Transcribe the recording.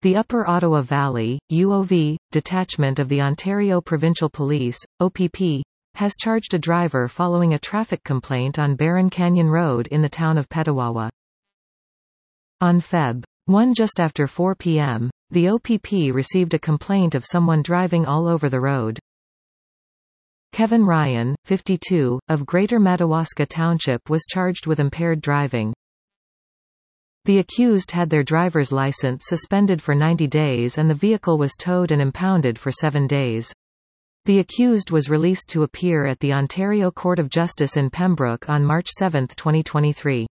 The Upper Ottawa Valley, UOV, detachment of the Ontario Provincial Police, OPP, has charged a driver following a traffic complaint on Barron Canyon Road in the town of Petawawa. On Feb. 1 just after 4 p.m., the OPP received a complaint of someone driving all over the road. Kevin Ryan, 52, of Greater Madawaska Township was charged with impaired driving. The accused had their driver's license suspended for 90 days and the vehicle was towed and impounded for 7 days. The accused was released to appear at the Ontario Court of Justice in Pembroke on March 7, 2023.